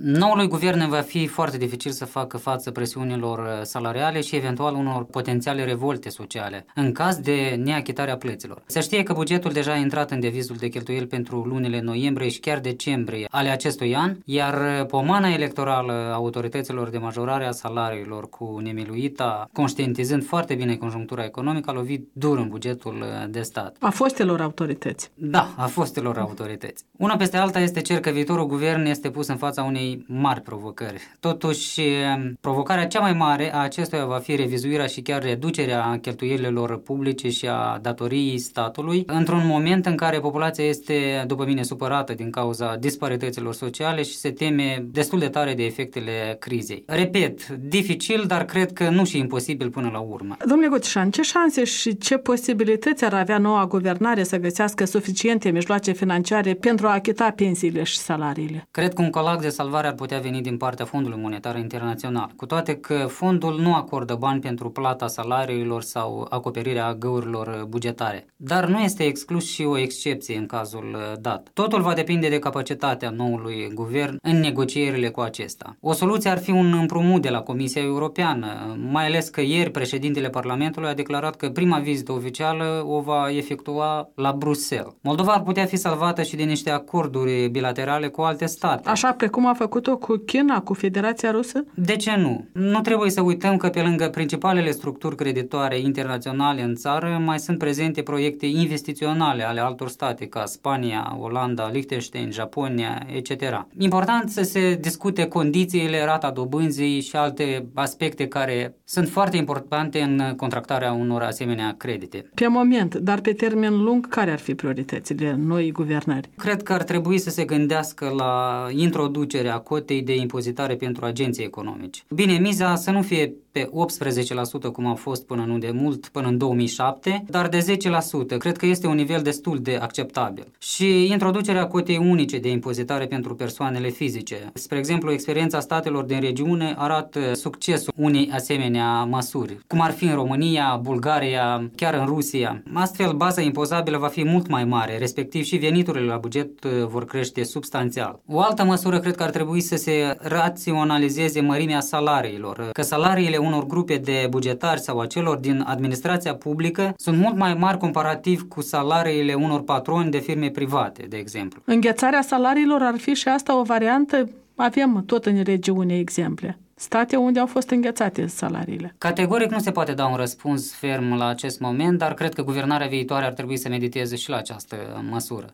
Noului guvern va fi foarte dificil să facă față presiunilor salariale și eventual unor potențiale revolte sociale, în caz de neachitarea plăților. Se știe că bugetul deja a intrat în devizul de cheltuieli pentru lunile noiembrie și chiar decembrie ale acestui an, iar pomana electorală a autorităților de majorare a salariilor cu nemiluita, conștientizând foarte bine conjunctura economică, a lovit dur în bugetul de stat. A fostelor autorități. Da, a fostelor autorități. Una peste alta este cer că viitorul guvern este pus în fața unei mari provocări. Totuși, provocarea cea mai mare a acestuia va fi revizuirea și chiar reducerea cheltuielilor publice și a datoriei statului, într-un moment în care populația este, după mine, supărată din cauza disparităților sociale și se teme destul de tare de efectele crizei. Repet, dificil, dar cred că nu și imposibil până la urmă. Domnule Gotișan, ce șanse și ce posibilități ar avea noua guvernare să găsească suficiente mijloace financiare pentru a achita pensiile și salariile? Cred că un colac de salvare ar putea veni din partea Fondului Monetar Internațional, cu toate că fondul nu acordă bani pentru plata salariilor sau acoperirea găurilor bugetare. Dar nu este exclus și o excepție în cazul dat. Totul va depinde de capacitatea noului guvern în negocierile cu acesta. O soluție ar fi un împrumut de la Comisia Europeană, mai ales că ieri președintele Parlamentului a declarat că prima vizită oficială o va efectua la Bruxelles. Moldova ar putea fi salvată și de niște acorduri bilaterale cu alte state. Așa precum a făcut-o cu China, cu Federația Rusă? De ce nu? Nu trebuie să uităm că pe lângă principalele structuri creditoare internaționale în țară mai sunt prezente proiecte investiționale ale altor state ca Spania, Olanda, Liechtenstein, Japonia, etc. Important să se discute condițiile, rata dobânzii și alte aspecte care sunt foarte importante în contractarea unor asemenea credite. Pe moment, dar pe termen lung, care ar fi prioritățile noii guvernări? Cred că ar trebui să se gândească la introducerea cotei de impozitare pentru agenții economici. Bine, miza să nu fie pe 18%, cum a fost până nu de mult, până în 2007, dar de 10%. Cred că este un nivel destul de acceptabil. Și introducerea cotei unice de impozitare pentru persoanele fizice. Spre exemplu, experiența statelor din regiune arată succesul unei asemenea măsuri, cum ar fi în România, Bulgaria, chiar în Rusia. Astfel, baza impozabilă va fi mult mai mare, respectiv și veniturile la buget vor crește substanțial. O altă măsură cred că ar trebui să se raționalizeze mărimea salariilor, că salariile unor grupe de bugetari sau a celor din administrația publică sunt mult mai mari comparativ cu salariile unor patroni de firme private, de exemplu. Înghețarea salariilor ar fi și asta o variantă? Avem tot în regiune exemple. State unde au fost înghețate salariile. Categoric nu se poate da un răspuns ferm la acest moment, dar cred că guvernarea viitoare ar trebui să mediteze și la această măsură.